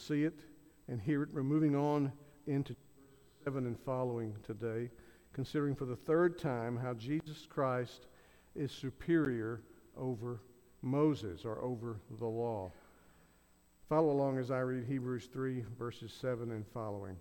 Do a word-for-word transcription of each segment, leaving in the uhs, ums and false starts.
see it and hear it. We're moving on into seven and following today, considering for the third time how Jesus Christ is superior over Moses or over the law. Follow along as I read Hebrews three, verses seven and following.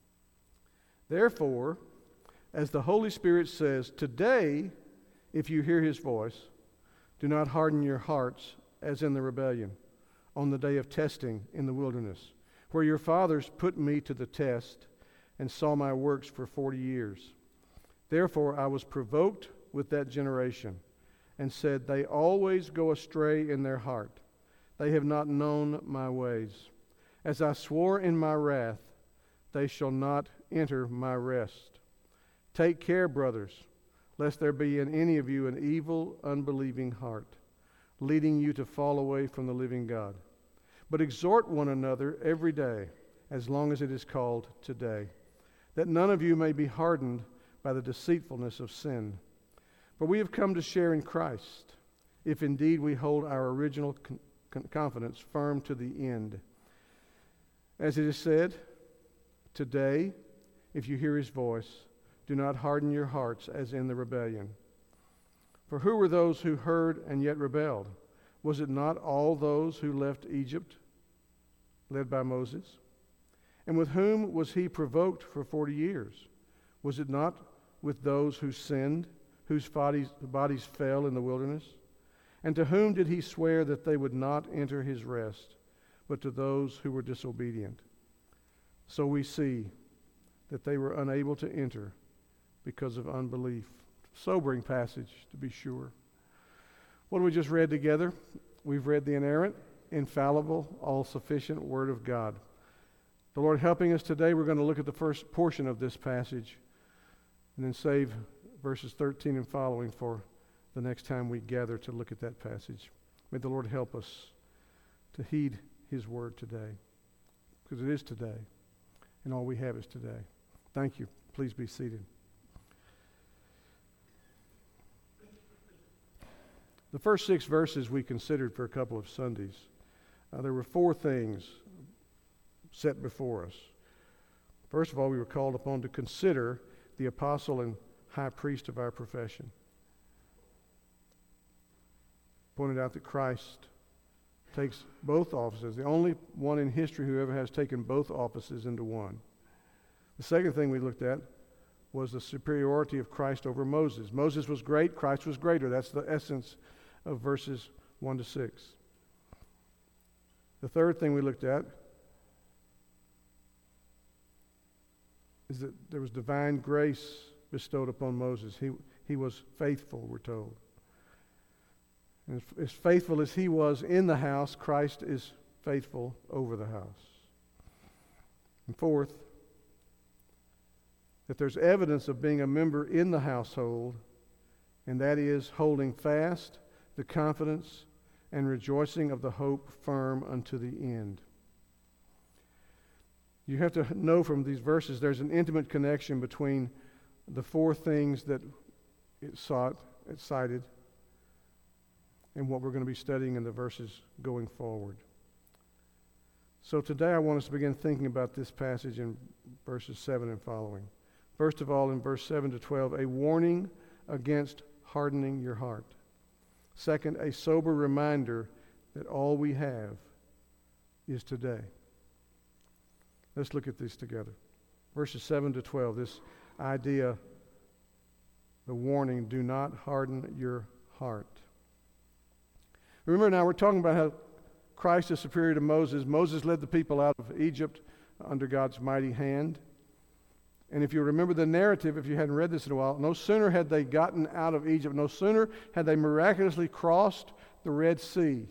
Therefore, as the Holy Spirit says, today, if you hear his voice, do not harden your hearts as in the rebellion on the day of testing in the wilderness, where your fathers put me to the test and saw my works for forty years. Therefore I was provoked with that generation and said, they always go astray in their heart. They have not known my ways. As I swore in my wrath, they shall not enter my rest. Take care, brothers, lest there be in any of you an evil, unbelieving heart, leading you to fall away from the living God. But exhort one another every day, as long as it is called today, that none of you may be hardened by the deceitfulness of sin. For we have come to share in Christ, if indeed we hold our original con- con- confidence firm to the end. As it is said, today, if you hear his voice, do not harden your hearts as in the rebellion. For who were those who heard and yet rebelled? Was it not all those who left Egypt, led by Moses? And with whom was he provoked for forty years? Was it not with those who sinned, whose bodies, bodies fell in the wilderness? And to whom did he swear that they would not enter his rest, but to those who were disobedient? So we see that they were unable to enter because of unbelief. Sobering passage, to be sure. What have we just read together? We've read the inerrant, infallible, all-sufficient Word of God. The Lord helping us today, we're going to look at the first portion of this passage and then save verses thirteen and following for the next time we gather to look at that passage. May the Lord help us to heed his word today, because it is today, and all we have is today. Thank you. Please be seated. The first six verses we considered for a couple of Sundays. Uh, there were four things set before us. First of all, we were called upon to consider the apostle and high priest of our profession. Pointed out that Christ takes both offices, the only one in history who ever has taken both offices into one. The second thing we looked at was the superiority of Christ over Moses. Moses was great, Christ was greater. That's the essence of verses one to six. The third thing we looked at is that there was divine grace bestowed upon Moses. He, he was faithful, we're told. And as faithful as he was in the house, Christ is faithful over the house. And fourth, that there's evidence of being a member in the household, and that is holding fast the confidence and rejoicing of the hope firm unto the end. You have to know from these verses there's an intimate connection between the four things that it sought, it cited, and what we're going to be studying in the verses going forward. So today I want us to begin thinking about this passage in verses seven and following. First of all, in verse seven to twelve, a warning against hardening your heart. Second, a sober reminder that all we have is today. Let's look at these together. Verses seven to twelve, this idea, the warning, do not harden your heart. Remember now, we're talking about how Christ is superior to Moses. Moses led the people out of Egypt under God's mighty hand. And if you remember the narrative, if you hadn't read this in a while, no sooner had they gotten out of Egypt, no sooner had they miraculously crossed the Red Sea,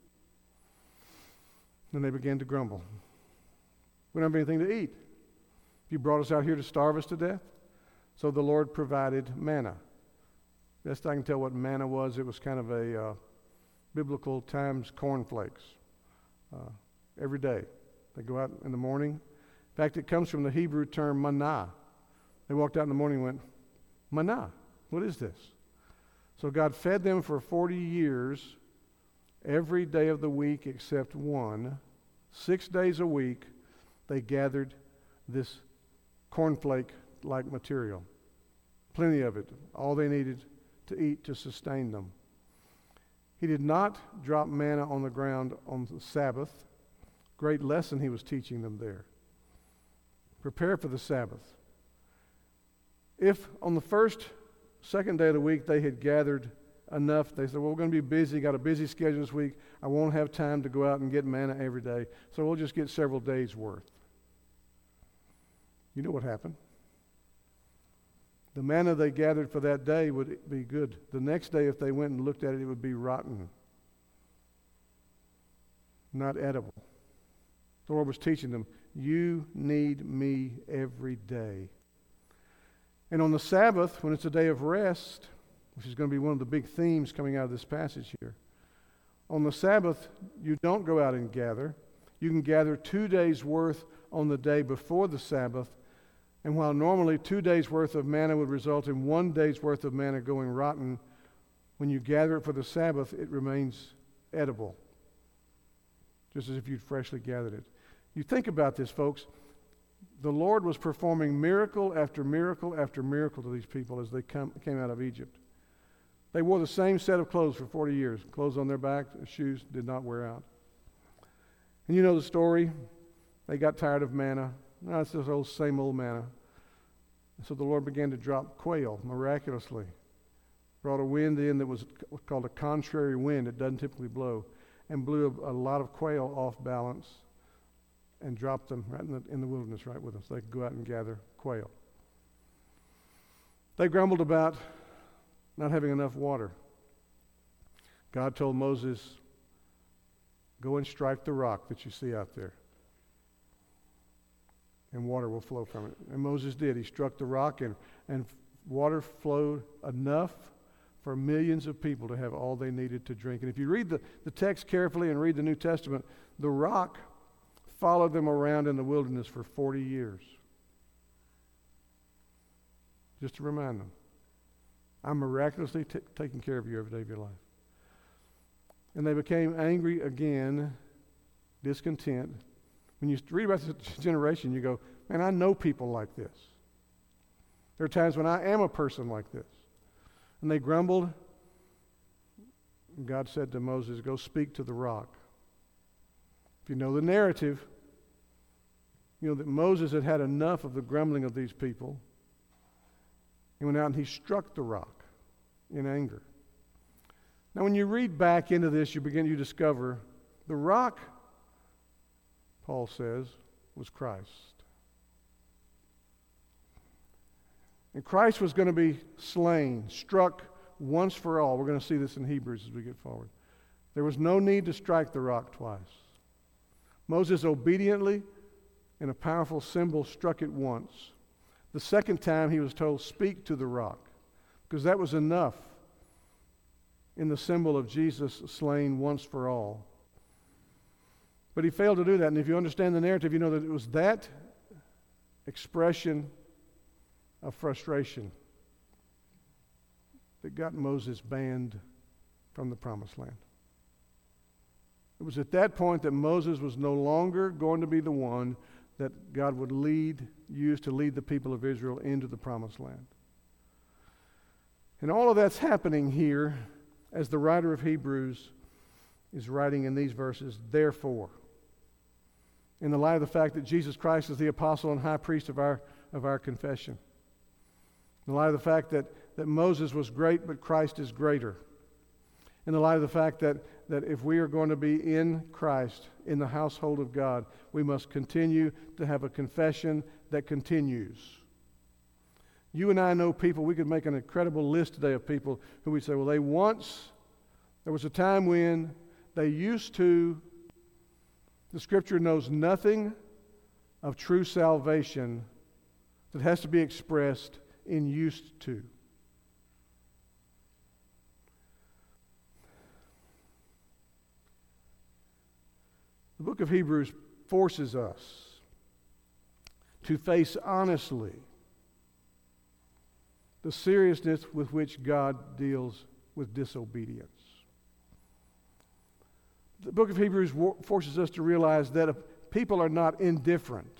then they began to grumble. We don't have anything to eat. You brought us out here to starve us to death? So the Lord provided manna. Best I can tell what manna was, it was kind of a uh, biblical times cornflakes. Uh, every day. They go out in the morning. In fact, it comes from the Hebrew term manna. They walked out in the morning and went, manna, what is this? So God fed them for forty years, every day of the week except one, Six days a week, they gathered this cornflake-like material. Plenty of it, all they needed to eat to sustain them. He did not drop manna on the ground on the Sabbath. Great lesson he was teaching them there. Prepare for the Sabbath. If on the first, second day of the week they had gathered enough, they said, well, we're going to be busy, got a busy schedule this week. I won't have time to go out and get manna every day, so we'll just get several days' worth. You know what happened? The manna they gathered for that day would be good. The next day, if they went and looked at it, it would be rotten, not edible. The Lord was teaching them, you need me every day. And on the Sabbath, when it's a day of rest, which is going to be one of the big themes coming out of this passage here, on the Sabbath, you don't go out and gather. You can gather two days' worth on the day before the Sabbath. And while normally two days' worth of manna would result in one day's worth of manna going rotten, when you gather it for the Sabbath, it remains edible, just as if you'd freshly gathered it. You think about this, folks. The Lord was performing miracle after miracle after miracle to these people as they come, came out of Egypt. They wore the same set of clothes for forty years. Clothes on their back, shoes did not wear out. And you know the story. They got tired of manna. No, it's this old same old manna. So the Lord began to drop quail miraculously. Brought a wind in that was called a contrary wind. It doesn't typically blow. And blew a, a lot of quail off balance and dropped them right in the, in the wilderness right with them so they could go out and gather quail. They grumbled about not having enough water. God told Moses, go and strike the rock that you see out there, and water will flow from it. And Moses did. He struck the rock, and, and water flowed enough for millions of people to have all they needed to drink. And if you read the, the text carefully and read the New Testament, the rock followed them around in the wilderness for forty years. Just to remind them, I'm miraculously t- taking care of you every day of your life. And they became angry again, discontent. When you read about this generation, you go, man, I know people like this. There are times when I am a person like this. And they grumbled. And God said to Moses, go speak to the rock. If you know the narrative, you know that Moses had had enough of the grumbling of these people. He went out and he struck the rock in anger. Now when you read back into this, you begin to discover the rock, Paul says, was Christ. And Christ was going to be slain, struck once for all. We're going to see this in Hebrews as we get forward. There was no need to strike the rock twice. Moses obediently, in a powerful symbol, struck it once. The second time he was told, speak to the rock, because that was enough in the symbol of Jesus slain once for all. But he failed to do that. And if you understand the narrative, you know that it was that expression of frustration that got Moses banned from the Promised Land. It was at that point that Moses was no longer going to be the one that God would lead, use to lead the people of Israel into the Promised Land. And all of that's happening here as the writer of Hebrews is writing in these verses, therefore, in the light of the fact that Jesus Christ is the apostle and high priest of our, of our confession. In the light of the fact that, that Moses was great, but Christ is greater. In the light of the fact that, that if we are going to be in Christ, in the household of God, we must continue to have a confession that continues. You and I know people, we could make an incredible list today of people who we say, well, they once, there was a time when they used to. The Scripture knows nothing of true salvation that has to be expressed in used to. The book of Hebrews forces us to face honestly the seriousness with which God deals with disobedience. The book of Hebrews forces us to realize that people are not indifferent.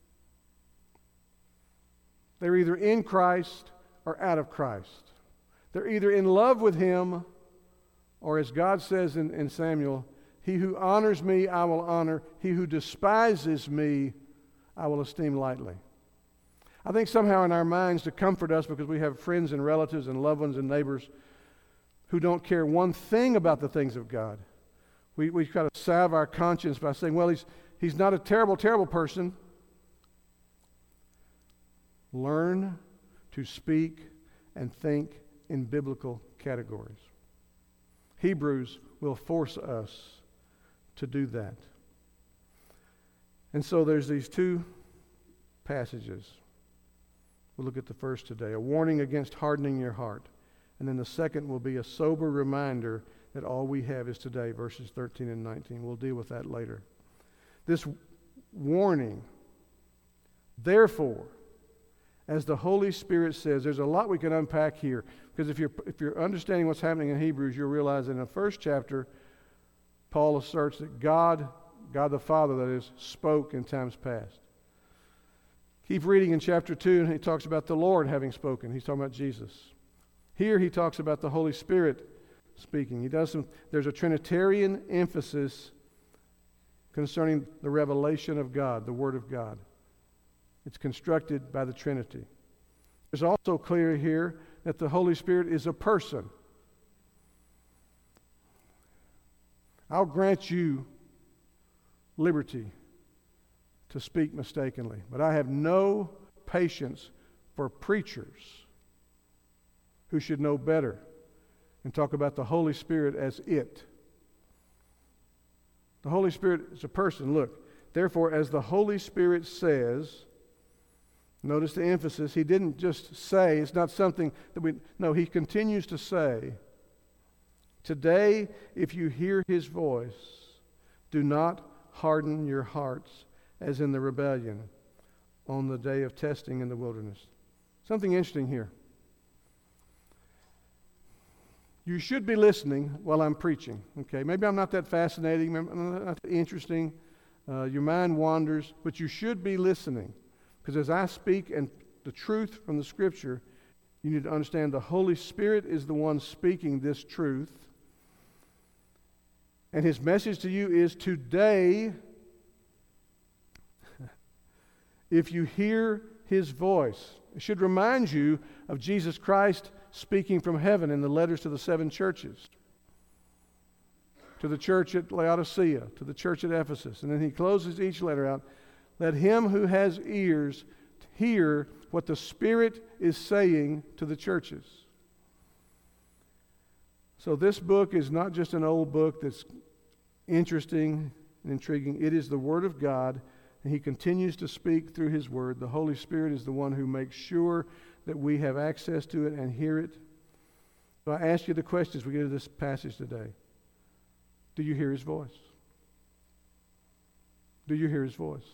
They're either in Christ or out of Christ. They're either in love with Him, or as God says in, in Samuel, he who honors me, I will honor. He who despises me, I will esteem lightly. I think somehow in our minds, to comfort us, because we have friends and relatives and loved ones and neighbors who don't care one thing about the things of God, we, we try to salve our conscience by saying, well, he's, he's not a terrible, terrible person. Learn to speak and think in biblical categories. Hebrews will force us to do that. And so there's these two passages. We'll look at the first today, a warning against hardening your heart. And then the second will be a sober reminder that all we have is today, verses thirteen and nineteen. We'll deal with that later. This warning, therefore, as the Holy Spirit says, there's a lot we can unpack here. Because if you're, if you're understanding what's happening in Hebrews, you'll realize that in the first chapter, Paul asserts that God, God the Father, that is, spoke in times past. Keep reading in chapter two, and he talks about the Lord having spoken. He's talking about Jesus. Here he talks about the Holy Spirit speaking. He does some, there's a Trinitarian emphasis concerning the revelation of God, the Word of God. It's constructed by the Trinity. It's also clear here that the Holy Spirit is a person. I'll grant you liberty to speak mistakenly, but I have no patience for preachers who should know better and talk about the Holy Spirit as it. The Holy Spirit is a person. Look, therefore, as the Holy Spirit says, notice the emphasis. He didn't just say, it's not something that we, no, he continues to say, today, if you hear his voice, do not harden your hearts as in the rebellion on the day of testing in the wilderness. Something interesting here. You should be listening while I'm preaching. Okay, maybe I'm not that fascinating, I'm not that interesting. Uh, your mind wanders, but you should be listening. Because as I speak and the truth from the Scripture, you need to understand the Holy Spirit is the one speaking this truth. And his message to you is today, if you hear his voice. It should remind you of Jesus Christ speaking from heaven in the letters to the seven churches. To the church at Laodicea, to the church at Ephesus. And then he closes each letter out. Let him who has ears hear what the Spirit is saying to the churches. So this book is not just an old book that's interesting and intriguing. It is the Word of God, and he continues to speak through his Word. The Holy Spirit is the one who makes sure that we have access to it and hear it. So I ask you the question as we get to this passage today. Do you hear his voice? Do you hear his voice?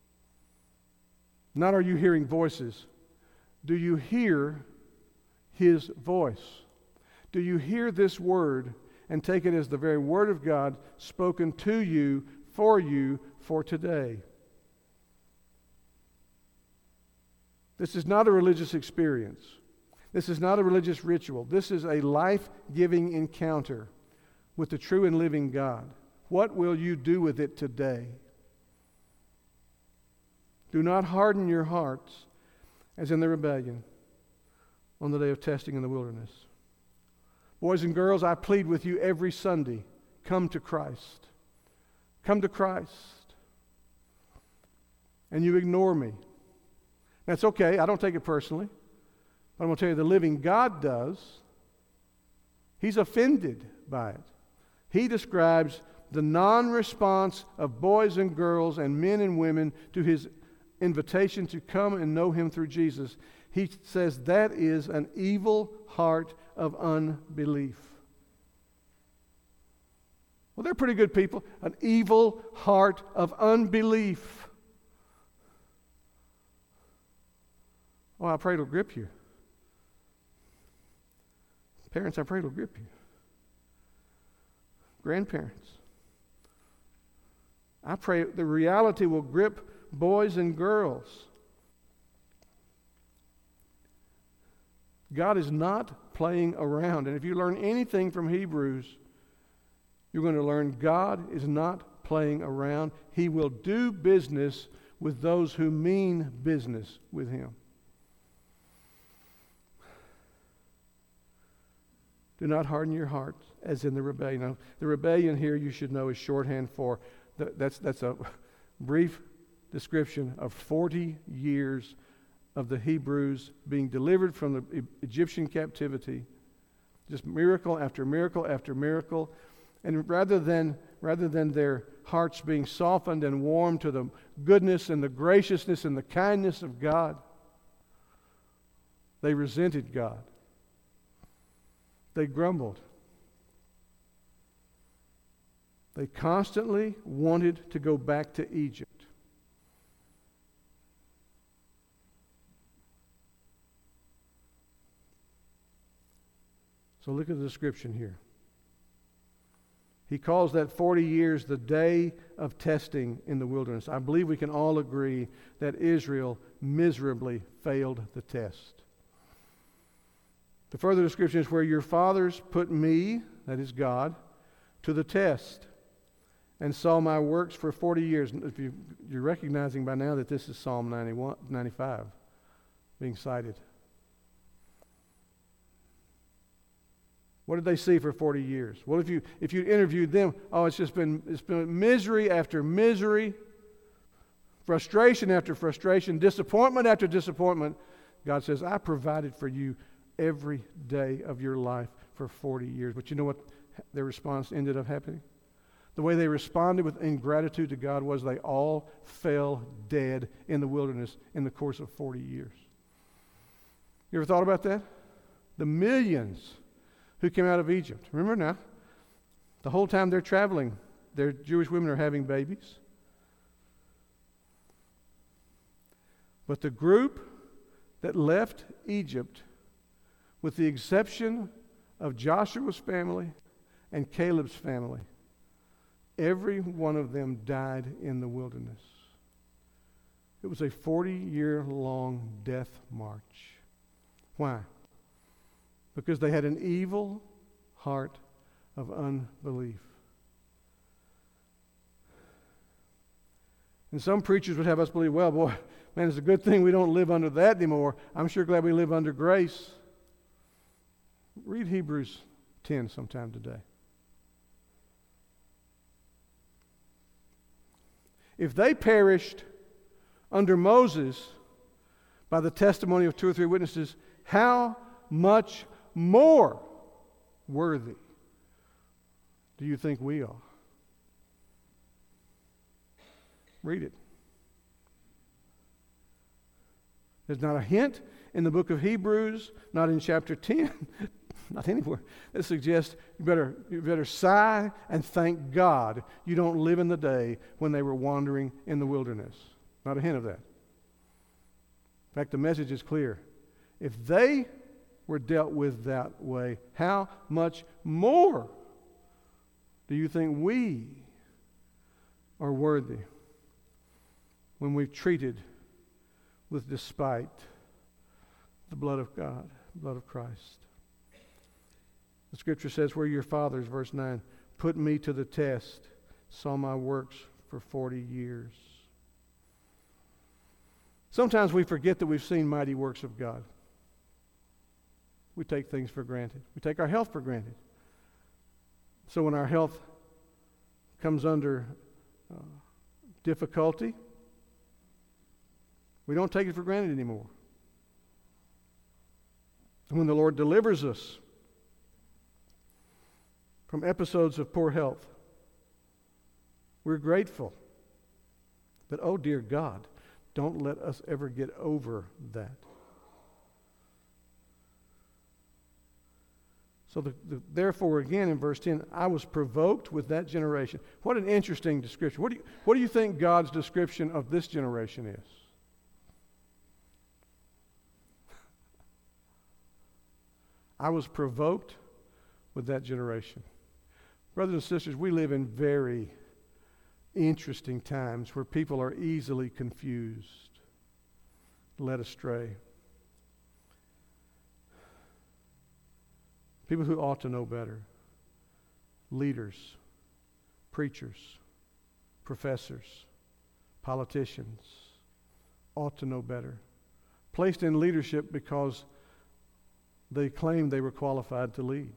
Not are you hearing voices. Do you hear his voice? Do you hear this word and take it as the very word of God spoken to you, for you, for today? This is not a religious experience. This is not a religious ritual. This is a life-giving encounter with the true and living God. What will you do with it today? Do not harden your hearts as in the rebellion on the day of testing in the wilderness. Boys and girls, I plead with you every Sunday, come to Christ. Come to Christ. And you ignore me. That's okay. I don't take it personally. But I'm going to tell you, the living God does. He's offended by it. He describes the non-response of boys and girls and men and women to his invitation to come and know him through Jesus. He says that is an evil heart of unbelief. Well, they're pretty good people. An evil heart of unbelief. Oh, I pray it'll grip you. Parents, I pray it'll grip you. Grandparents, I pray the reality will grip boys and girls. God is not playing around. And if you learn anything from Hebrews, you're going to learn God is not playing around. He will do business with those who mean business with Him. Do not harden your hearts as in the rebellion. Now, the rebellion here, you should know, is shorthand for, the, that's, that's a brief description of forty years of the Hebrews being delivered from the Egyptian captivity. Just miracle after miracle after miracle. And rather than, rather than their hearts being softened and warmed to the goodness and the graciousness and the kindness of God, they resented God. They grumbled. They constantly wanted to go back to Egypt. So look at the description here. He calls that forty years the day of testing in the wilderness. I believe we can all agree that Israel miserably failed the test. The further description is where your fathers put me, that is God, to the test and saw my works for forty years. If you, you're recognizing by now that this is Psalm ninety-one, ninety-five being cited. What did they see for forty years? Well, if you if you interviewed them, oh, it's just been it's been misery after misery, frustration after frustration, disappointment after disappointment. God says, I provided for you every day of your life for forty years. But you know what their response ended up happening? The way they responded with ingratitude to God was they all fell dead in the wilderness in the course of forty years. You ever thought about that? The millions who came out of Egypt. Remember now, the whole time they're traveling, their Jewish women are having babies. But the group that left Egypt, with the exception of Joshua's family and Caleb's family, every one of them died in the wilderness. It was a forty-year-long death march. Why? Because they had an evil heart of unbelief. And some preachers would have us believe, well, boy, man, it's a good thing we don't live under that anymore. I'm sure glad we live under grace. Read Hebrews ten sometime today. If they perished under Moses by the testimony of two or three witnesses, how much more worthy do you think we are? Read it. There's not a hint in the book of Hebrews, not in chapter ten, not anywhere, that suggests you better, you better sigh and thank God you don't live in the day when they were wandering in the wilderness. Not a hint of that. In fact, the message is clear. If they were dealt with that way, how much more do you think we are worthy when we've treated with despite the blood of God, blood of Christ? The scripture says, where your fathers, verse nine, put me to the test, saw my works for forty years. Sometimes we forget that we've seen mighty works of God. We take things for granted. We take our health for granted. So when our health comes under uh, difficulty, we don't take it for granted anymore. And when the Lord delivers us from episodes of poor health, we're grateful. But oh dear God, don't let us ever get over that. So the, the, therefore, again in verse ten, I was provoked with that generation. What an interesting description. What do you, what do you think God's description of this generation is? I was provoked with that generation. Brothers and sisters, we live in very interesting times where people are easily confused, led astray. People who ought to know better. Leaders, preachers, professors, politicians ought to know better. Placed in leadership because they claimed they were qualified to lead.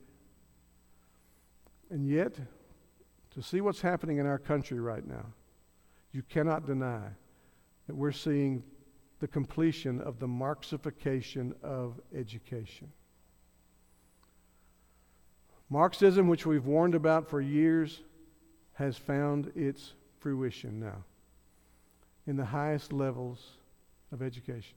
And yet, to see what's happening in our country right now, you cannot deny that we're seeing the completion of the Marxification of education. Marxism, which we've warned about for years, has found its fruition now in the highest levels of education.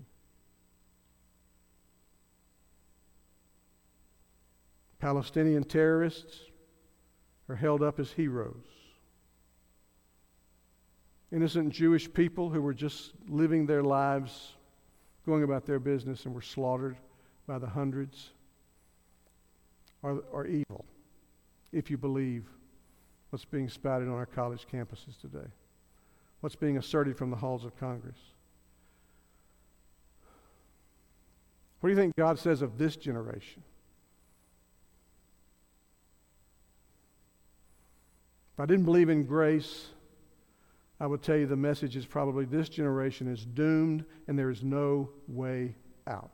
Palestinian terrorists are held up as heroes. Innocent Jewish people who were just living their lives, going about their business, and were slaughtered by the hundreds are, are evil, if you believe what's being spouted on our college campuses today, what's being asserted from the halls of Congress. What do you think God says of this generation? If I didn't believe in grace, I would tell you the message is probably this generation is doomed and there is no way out.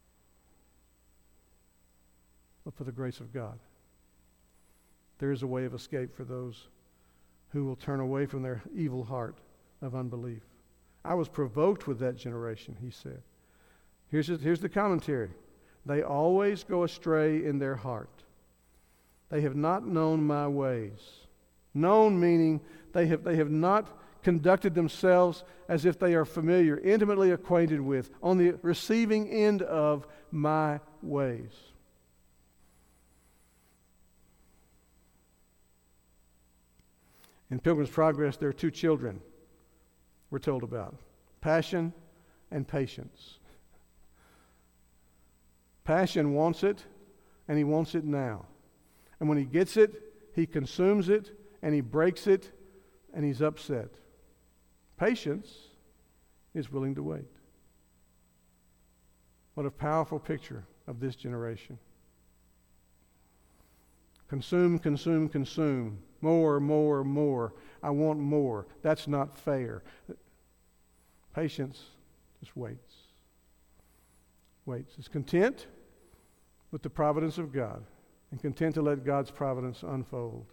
But for the grace of God, there is a way of escape for those who will turn away from their evil heart of unbelief. I was provoked with that generation, he said. Here's, here's the commentary. They always go astray in their heart. They have not known my ways. Known meaning they have, they have not conducted themselves as if they are familiar, intimately acquainted with, on the receiving end of my ways. In Pilgrim's Progress, there are two children we're told about. Passion and patience. Passion wants it, and he wants it now. And when he gets it, he consumes it, and he breaks it, and he's upset. Patience is willing to wait. What a powerful picture of this generation. Consume, consume, consume. More, more, more. I want more. That's not fair. Patience just waits. Waits. Is content with the providence of God and content to let God's providence unfold.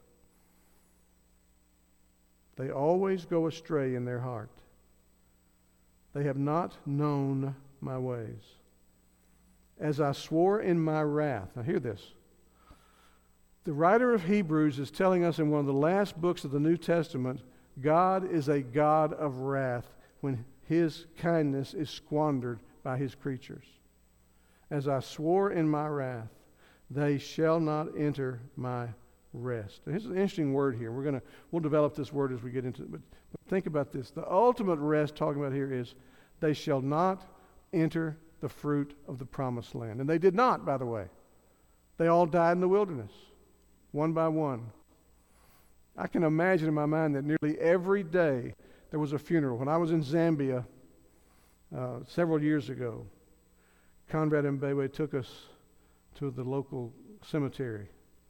They always go astray in their heart. They have not known my ways. As I swore in my wrath. Now hear this. The writer of Hebrews is telling us in one of the last books of the New Testament, God is a God of wrath when his kindness is squandered by his creatures. As I swore in my wrath, they shall not enter my rest. And here's an interesting word here. We're gonna we'll develop this word as we get into it. But, but think about this. The ultimate rest talking about here is they shall not enter the fruit of the promised land. And they did not, by the way. They all died in the wilderness, one by one. I can imagine in my mind that nearly every day there was a funeral. When I was in Zambia uh, several years ago, Conrad Mbewe took us to the local cemetery.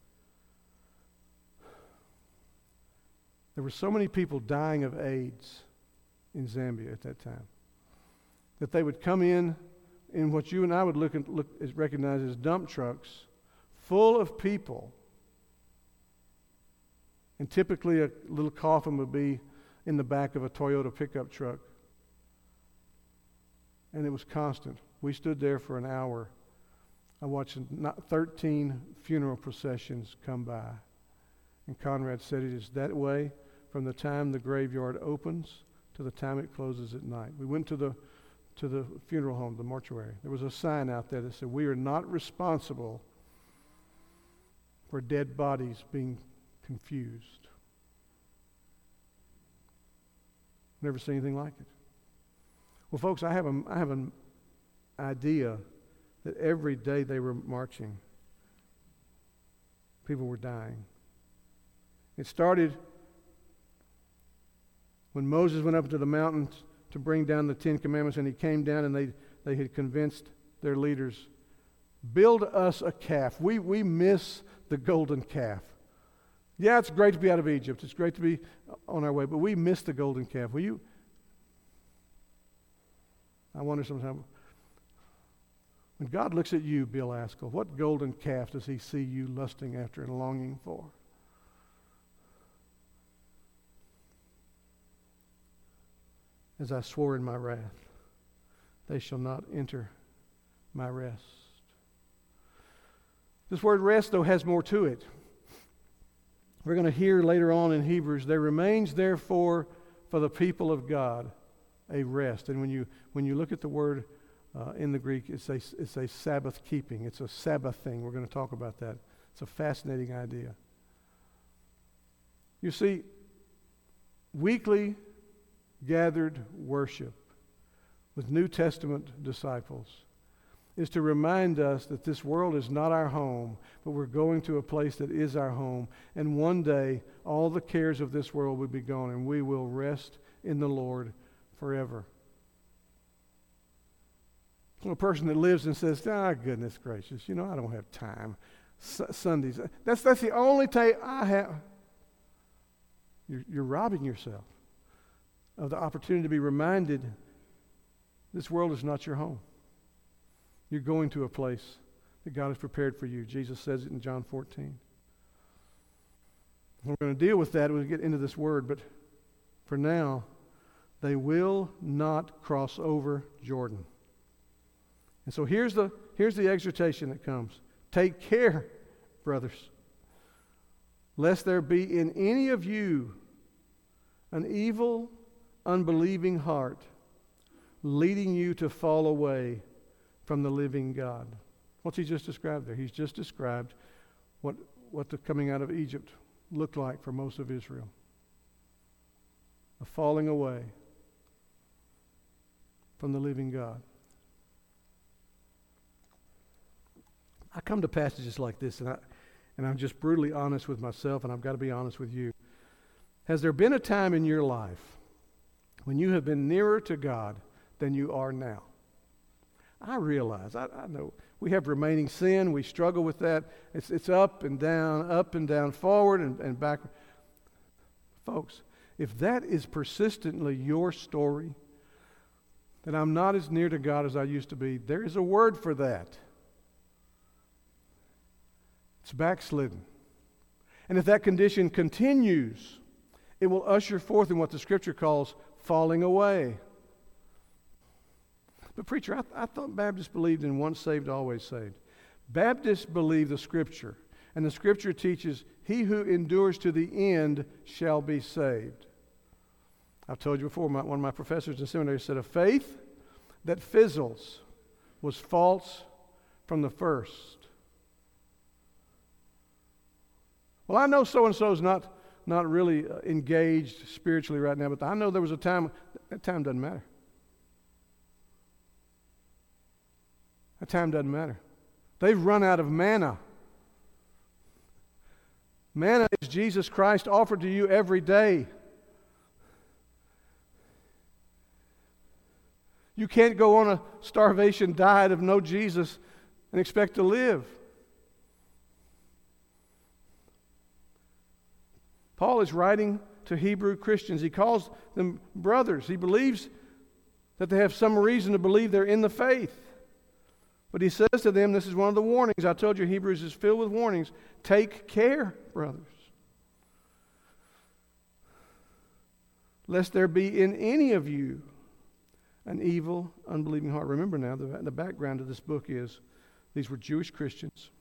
There were so many people dying of AIDS in Zambia at that time that they would come in in what you and I would look and look as recognize as dump trucks full of people. And typically a little coffin would be in the back of a Toyota pickup truck. And it was constant. We stood there for an hour. I watched thirteen funeral processions come by. And Conrad said it is that way from the time the graveyard opens to the time it closes at night. We went to the to the funeral home, the mortuary. There was a sign out there that said, "We are not responsible for dead bodies being confused." Never seen anything like it. Well, folks, I have a, I have an idea that every day they were marching, people were dying. It started When Moses went up to the mountain to bring down the Ten Commandments, and he came down and they, they had convinced their leaders, build us a calf. We, we miss the golden calf. Yeah, it's great to be out of Egypt. It's great to be on our way, but we miss the golden calf. Will you? I wonder sometimes, when God looks at you, Bill Askell, what golden calf does he see you lusting after and longing for? As I swore in my wrath, they shall not enter my rest. This word rest, though, has more to it. We're going to hear later on in Hebrews, there remains therefore for the people of God a rest. And when you when you look at the word uh, in the Greek, it's a, it's a Sabbath keeping. It's a Sabbath thing. We're going to talk about that. It's a fascinating idea. You see, weekly gathered worship with New Testament disciples is to remind us that this world is not our home, but we're going to a place that is our home. And one day, all the cares of this world will be gone, and we will rest in the Lord forever. A person that lives and says, ah, goodness gracious, you know, I don't have time. S- Sundays, that's, that's the only time I have. You're, you're robbing yourself of the opportunity to be reminded this world is not your home. You're going to a place that God has prepared for you. Jesus says it in John fourteen. We're going to deal with that when we get into this word, but for now, they will not cross over Jordan. And so here's the, here's the exhortation that comes. Take care, brothers, lest there be in any of you an evil, unbelieving heart leading you to fall away from the living God. What's he just described there? He's just described what, what the coming out of Egypt looked like for most of Israel. A falling away from the living God. I come to passages like this, and, I, and I'm just brutally honest with myself, and I've got to be honest with you. Has there been a time in your life when you have been nearer to God than you are now? I realize, I, I know, we have remaining sin. We struggle with that. It's, it's up and down, up and down, forward and, and back. Folks, if that is persistently your story, that I'm not as near to God as I used to be, there is a word for that. It's backslidden. And if that condition continues, it will usher forth in what the Scripture calls falling away. But preacher, I, th- I thought Baptists believed in once saved, always saved. Baptists believe the Scripture, and the Scripture teaches, he who endures to the end shall be saved. I've told you before, my, one of my professors in seminary said, a faith that fizzles was false from the first. Well, I know so-and-so's not, not really uh, engaged spiritually right now, but I know there was a time, that time doesn't matter. That time doesn't matter. They've run out of manna. Manna is Jesus Christ offered to you every day. You can't go on a starvation diet of no Jesus and expect to live. Paul is writing to Hebrew Christians. He calls them brothers. He believes that they have some reason to believe they're in the faith. But he says to them, this is one of the warnings. I told you Hebrews is filled with warnings. Take care, brothers, lest there be in any of you an evil, unbelieving heart. Remember now, the, the background of this book is these were Jewish Christians.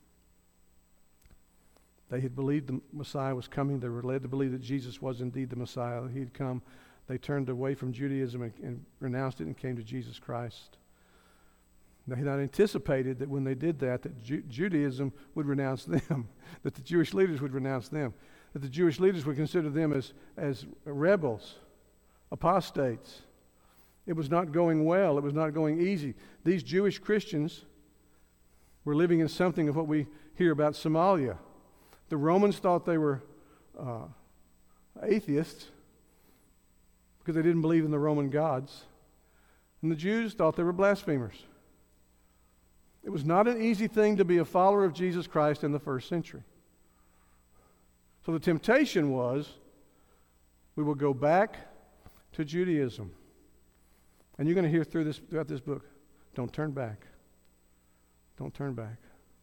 They had believed the Messiah was coming. They were led to believe that Jesus was indeed the Messiah. He had come. They turned away from Judaism and, and renounced it and came to Jesus Christ. They had not anticipated that when they did that, that Ju- Judaism would renounce them, that the Jewish leaders would renounce them, that the Jewish leaders would consider them as, as rebels, apostates. It was not going well. It was not going easy. These Jewish Christians were living in something of what we hear about Somalia. The Romans thought they were uh, atheists. because they didn't believe in the Roman gods. And the Jews thought they were blasphemers. It was not an easy thing to be a follower of Jesus Christ in the first century. So the temptation was, we will go back to Judaism. And you're going to hear through this, throughout this book, don't turn back. Don't turn back.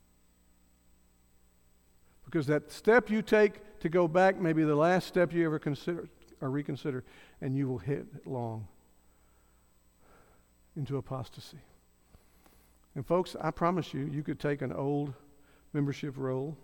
Because that step you take to go back may be the last step you ever consider or reconsider, and you will hit long into apostasy. And folks, I promise you, you could take an old membership roll.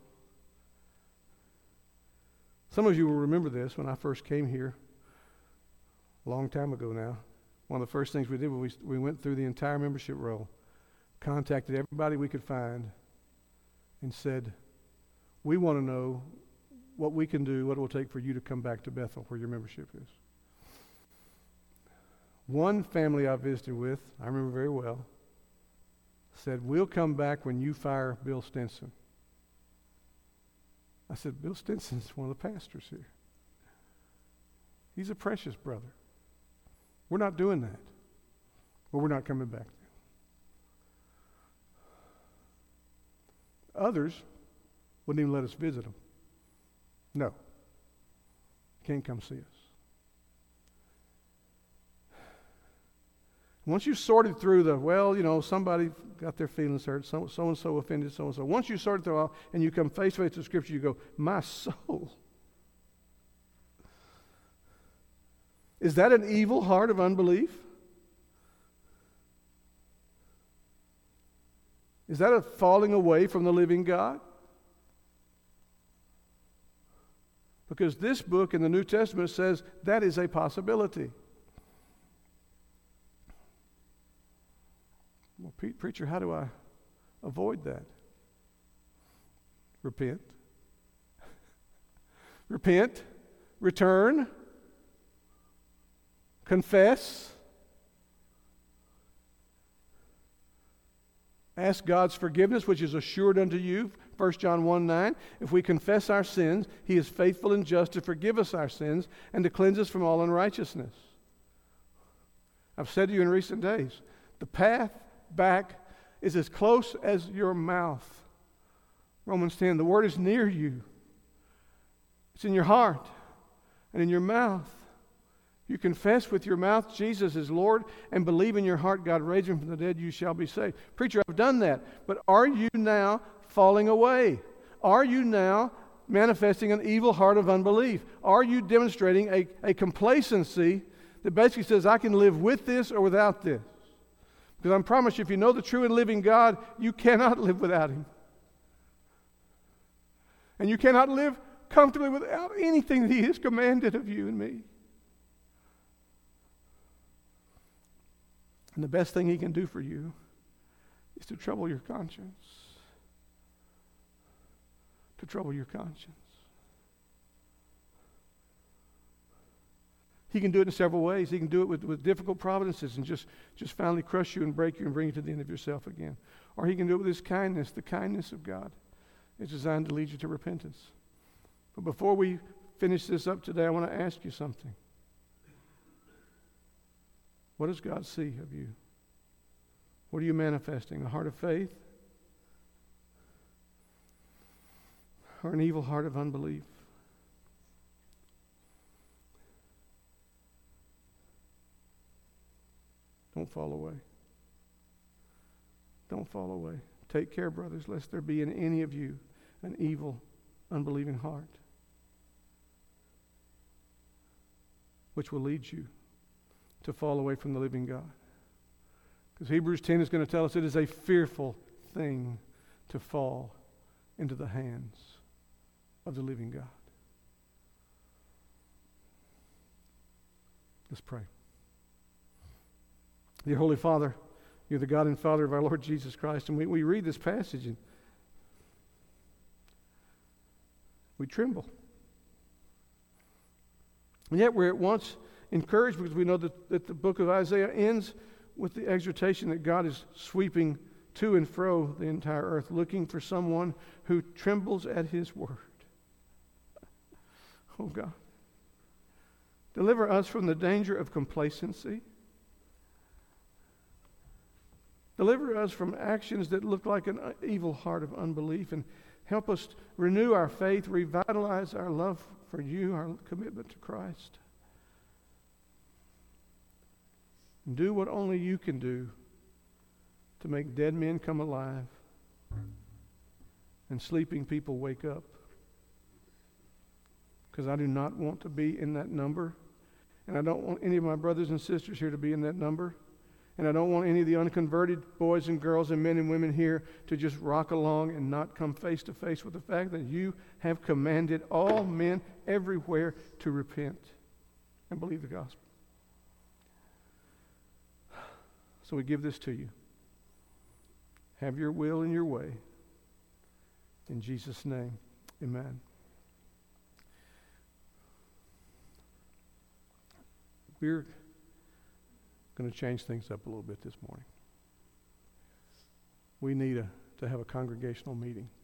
Some of you will remember this when I first came here, a long time ago now. One of the first things we did was we, we went through the entire membership roll, contacted everybody we could find, and said, we want to know what we can do, what it will take for you to come back to Bethel where your membership is. One family I visited with, I remember very well, said, we'll come back when you fire Bill Stinson. I said, Bill Stinson's one of the pastors here. He's a precious brother. We're not doing that. Well, we're not coming back then. Others wouldn't even let us visit them. No. Can't come see us. Once you sorted through the, well, you know, somebody got their feelings hurt, so, so-and-so offended so-and-so. Once you sorted through all, and you come face-to-face to Scripture, you go, my soul. Is that an evil heart of unbelief? Is that a falling away from the living God? Because this book in the New Testament says that is a possibility. Well, pre- preacher, how do I avoid that? Repent. Repent. Return. Confess. Ask God's forgiveness, which is assured unto you. First John one nine. If we confess our sins, He is faithful and just to forgive us our sins and to cleanse us from all unrighteousness. I've said to you in recent days, the path back is as close as your mouth. Romans ten, the word is near you. It's in your heart and in your mouth. You confess with your mouth Jesus is Lord and believe in your heart God raised Him from the dead, you shall be saved. Preacher, I've done that. But are you now falling away? Are you now manifesting an evil heart of unbelief? Are you demonstrating a, a complacency that basically says, I can live with this or without this? Because I promise you, if you know the true and living God, you cannot live without Him. And you cannot live comfortably without anything that He has commanded of you and me. And the best thing He can do for you is to trouble your conscience. To trouble your conscience. He can do it in several ways. He can do it with, with difficult providences and just, just finally crush you and break you and bring you to the end of yourself again. Or He can do it with His kindness. The kindness of God is designed to lead you to repentance. But before we finish this up today, I want to ask you something. What does God see of you? What are you manifesting? A heart of faith? Or an evil heart of unbelief? Don't fall away. Don't fall away. Take care, brothers, lest there be in any of you an evil, unbelieving heart, which will lead you to fall away from the living God. Because Hebrews ten is going to tell us it is a fearful thing to fall into the hands of the living God. Let's pray. Dear Holy Father, You're the God and Father of our Lord Jesus Christ, and we, we read this passage and we tremble. And yet we're at once encouraged because we know that, that the book of Isaiah ends with the exhortation that God is sweeping to and fro the entire earth, looking for someone who trembles at His word. Oh God, Deliver us from the danger of complacency. Deliver us from actions that look like an evil heart of unbelief, and help us renew our faith, revitalize our love for you, our commitment to Christ. And do what only you can do to make dead men come alive and sleeping people wake up. Because I do not want to be in that number, and I don't want any of my brothers and sisters here to be in that number. And I don't want any of the unconverted boys and girls and men and women here to just rock along and not come face to face with the fact that you have commanded all men everywhere to repent and believe the gospel. So we give this to you. Have your will and your way. In Jesus' name, amen. We're going to change things up a little bit this morning. We need a, to have a congregational meeting.